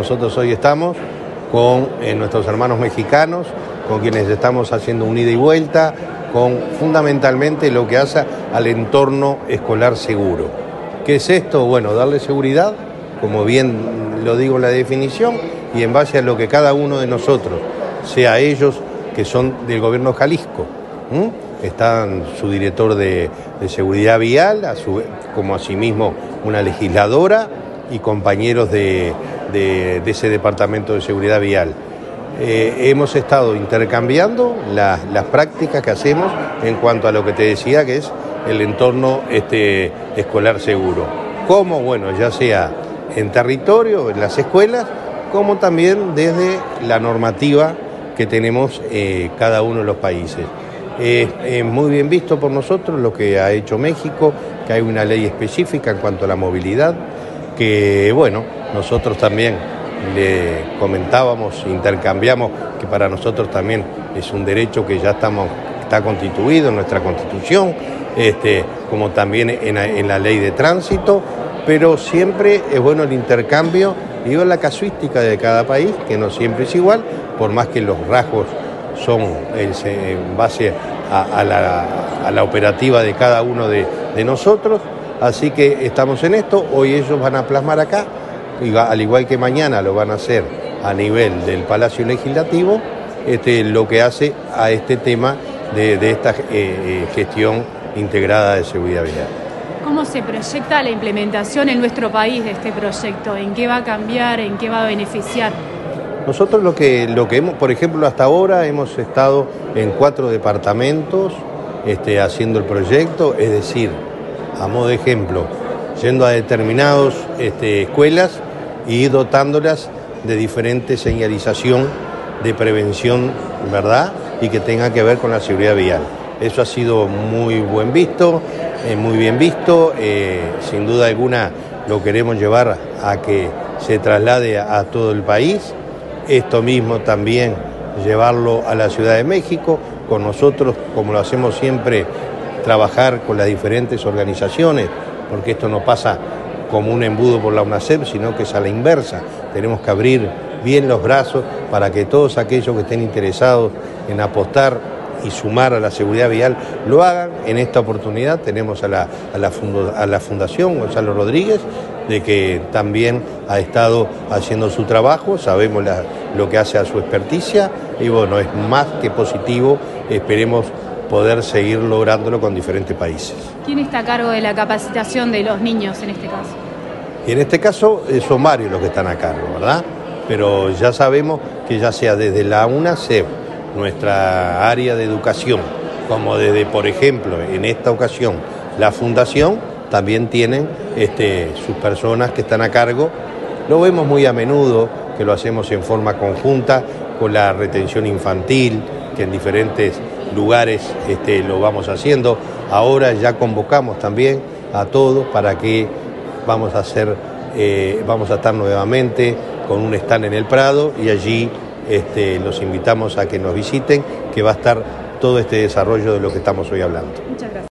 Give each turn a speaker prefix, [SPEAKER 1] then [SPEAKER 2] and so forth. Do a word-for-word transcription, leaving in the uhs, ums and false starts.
[SPEAKER 1] nosotros hoy estamos con eh, nuestros hermanos mexicanos, con quienes estamos haciendo un ida y vuelta, con fundamentalmente lo que hace al entorno escolar seguro. ¿Qué es esto? Bueno, darle seguridad, como bien lo digo en la definición, y en base a lo que cada uno de nosotros, sea ellos que son del gobierno Jalisco, ¿m? Están su director de, de seguridad vial, a su, como asimismo una legisladora y compañeros de, de, de ese departamento de seguridad vial. Eh, hemos estado intercambiando la, las prácticas que hacemos en cuanto a lo que te decía que es el entorno este, escolar seguro. Como, bueno, ya sea en territorio, en las escuelas, como también desde la normativa que tenemos eh, cada uno de los países. Es eh, eh, muy bien visto por nosotros lo que ha hecho México, que hay una ley específica en cuanto a la movilidad, que, bueno, nosotros también le comentábamos, intercambiamos, que para nosotros también es un derecho que ya estamos, está constituido en nuestra Constitución, este, como también en, en la ley de tránsito, pero siempre es bueno el intercambio y la casuística de cada país, que no siempre es igual, por más que los rasgos son en base a, a, la, a la operativa de cada uno de, de nosotros. Así que estamos en esto, hoy ellos van a plasmar acá, y al igual que mañana lo van a hacer a nivel del Palacio Legislativo, este, lo que hace a este tema de, de esta eh, gestión integrada de seguridad vial.
[SPEAKER 2] ¿Cómo se proyecta la implementación en nuestro país de este proyecto? ¿En qué va a cambiar? ¿En qué va a beneficiar?
[SPEAKER 1] Nosotros lo que, lo que hemos, por ejemplo, hasta ahora hemos estado en cuatro departamentos este, haciendo el proyecto, es decir, a modo de ejemplo, yendo a determinadas este, escuelas y dotándolas de diferente señalización de prevención, ¿verdad? Y que tenga que ver con la seguridad vial. Eso ha sido muy buen visto, eh, muy bien visto, eh, sin duda alguna lo queremos llevar a que se traslade a, a todo el país. Esto mismo también llevarlo a la Ciudad de México, con nosotros, como lo hacemos siempre, trabajar con las diferentes organizaciones, porque esto no pasa como un embudo por la UNACEP, sino que es a la inversa. Tenemos que abrir bien los brazos para que todos aquellos que estén interesados en apostar y sumar a la seguridad vial lo hagan. En esta oportunidad tenemos a la, a la, fundo, a la Fundación Gonzalo Rodríguez, de que también ha estado haciendo su trabajo, sabemos la, lo que hace a su experticia y bueno, es más que positivo, esperemos poder seguir lográndolo con diferentes países.
[SPEAKER 2] ¿Quién está a cargo de la capacitación de los niños en este caso?
[SPEAKER 1] Y en este caso son varios los que están a cargo, ¿verdad? Pero ya sabemos que ya sea desde la UNACEP, nuestra área de educación, como desde, por ejemplo, en esta ocasión, la Fundación, también tienen este, sus personas que están a cargo. Lo vemos muy a menudo, que lo hacemos en forma conjunta con la retención infantil, que en diferentes lugares este, lo vamos haciendo. Ahora ya convocamos también a todos para que vamos a hacer, eh, vamos a estar nuevamente con un stand en el Prado y allí este, los invitamos a que nos visiten, que va a estar todo este desarrollo de lo que estamos hoy hablando.
[SPEAKER 2] Muchas gracias.